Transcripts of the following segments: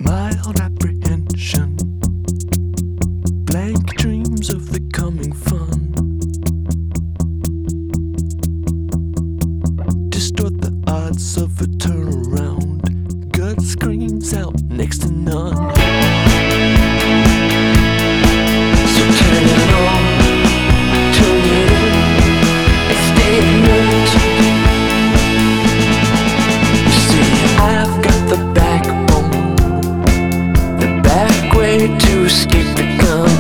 Mild apprehension, blank dreams of the coming fun, distort the odds of a turnaround. Gut screams out next to none. So turn it on, turn it in, and stay alert. You see, I've got the backbone, the back way to escape the gun.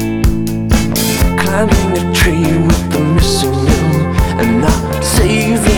Climbing a tree with the missing limb, and not saving